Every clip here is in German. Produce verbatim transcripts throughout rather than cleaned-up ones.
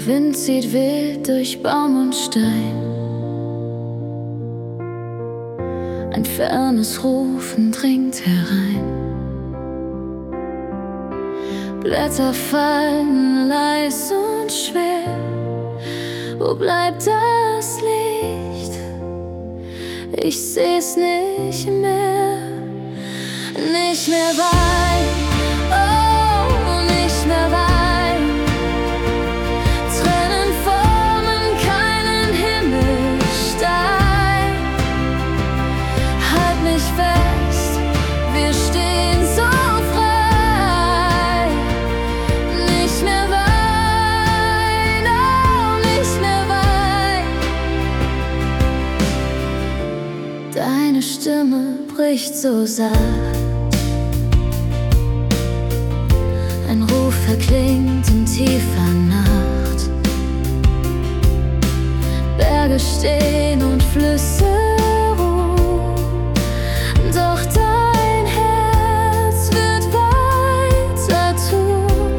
Wind zieht wild durch Baum und Stein. Ein fernes Rufen dringt herein. Blätter fallen leis und schwer. Wo bleibt das Licht? Ich seh's nicht mehr. Nicht mehr weit, oh, nicht mehr weit. Tränen formen keinen Himmelstein. Halt mich fest, wir stehen so frei. Nicht mehr weit, oh, nicht mehr weit. Deine Stimme bricht so sacht. Ein Ruf verklingt in tiefer Nacht. Berge stehen und Flüsse ruhen, doch dein Herz wird weiter tun.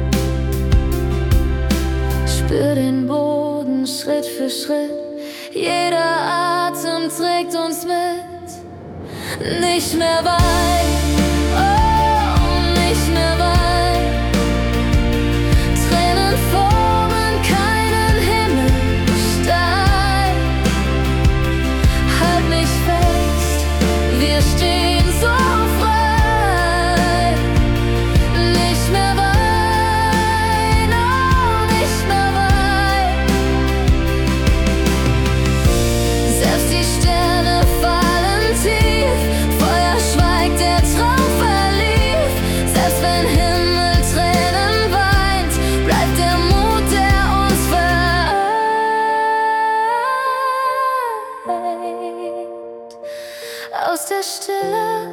Spür den Boden Schritt für Schritt, jeder Atem trägt uns mit. Nicht mehr weit, oh, nicht mehr weit. Aus der Stille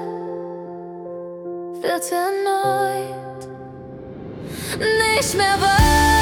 wird erneut nicht mehr weit.